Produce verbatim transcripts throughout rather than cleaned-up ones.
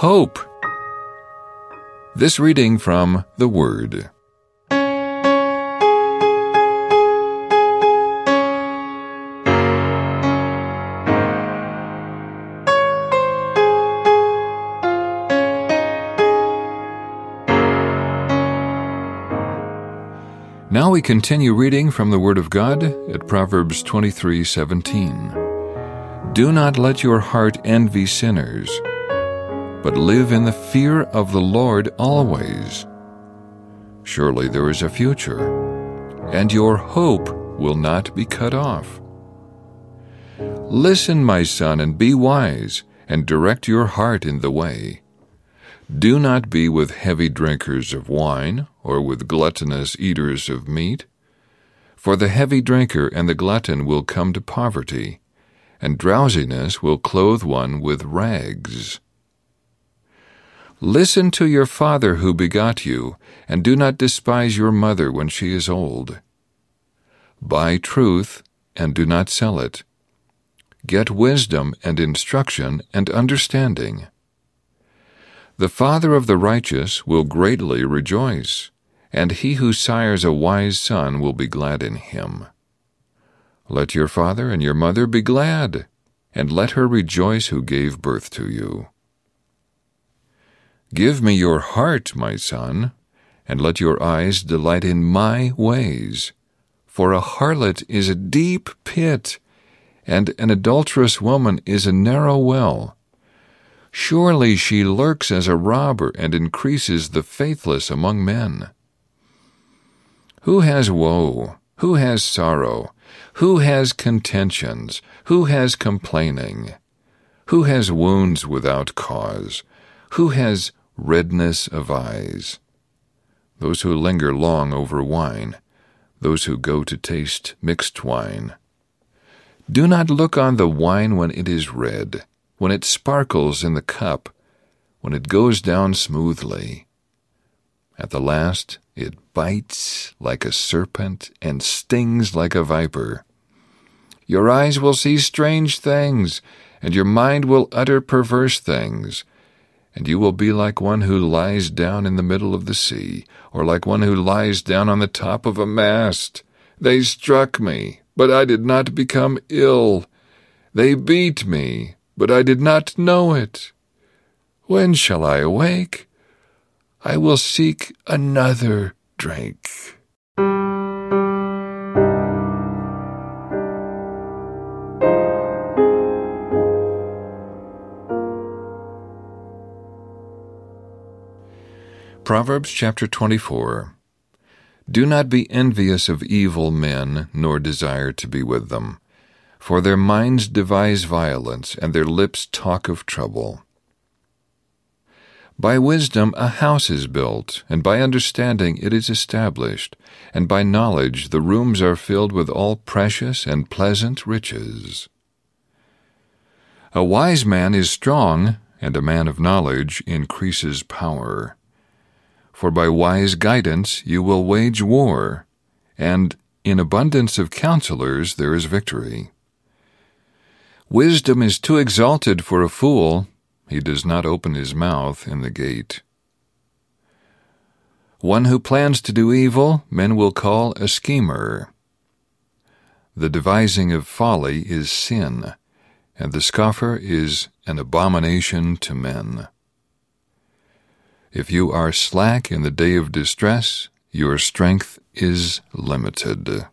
hope. This reading from the Word. Now we continue reading from the Word of God at Proverbs twenty-three seventeen. Do not let your heart envy sinners, but live in the fear of the Lord always. Surely there is a future, and your hope will not be cut off. Listen, my son, and be wise, and direct your heart in the way. Do not be with heavy drinkers of wine, or with gluttonous eaters of meat. For the heavy drinker and the glutton will come to poverty, and drowsiness will clothe one with rags. Listen to your father who begot you, and do not despise your mother when she is old. Buy truth, and do not sell it. Get wisdom and instruction and understanding. The father of the righteous will greatly rejoice, and he who sires a wise son will be glad in him. Let your father and your mother be glad, and let her rejoice who gave birth to you. Give me your heart, my son, and let your eyes delight in my ways. For a harlot is a deep pit, and an adulterous woman is a narrow well. Surely she lurks as a robber and increases the faithless among men. Who has woe? Who has sorrow? Who has contentions? Who has complaining? Who has wounds without cause? Who has redness of eyes? Those who linger long over wine, those who go to taste mixed wine. Do not look on the wine when it is red, when it sparkles in the cup, when it goes down smoothly. At the last it bites like a serpent and stings like a viper. Your eyes will see strange things, and your mind will utter perverse things, and you will be like one who lies down in the middle of the sea, or like one who lies down on the top of a mast. They struck me, but I did not become ill. They beat me, but I did not know it. When shall I awake? I will seek another drink. Proverbs chapter twenty-four. Do not be envious of evil men, nor desire to be with them. For their minds devise violence, and their lips talk of trouble. By wisdom a house is built, and by understanding it is established, and by knowledge the rooms are filled with all precious and pleasant riches. A wise man is strong, and a man of knowledge increases power. For by wise guidance you will wage war, and in abundance of counselors there is victory. Wisdom is too exalted for a fool. He does not open his mouth in the gate. One who plans to do evil, men will call a schemer. The devising of folly is sin, and the scoffer is an abomination to men. If you are slack in the day of distress, your strength is limited.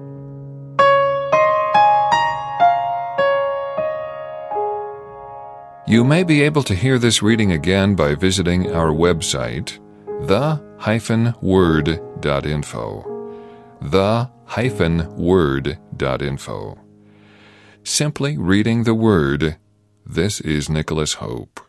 You may be able to hear this reading again by visiting our website, the dash word dot info. the dash word dot info. Simply reading the Word. This is Nicholas Hope.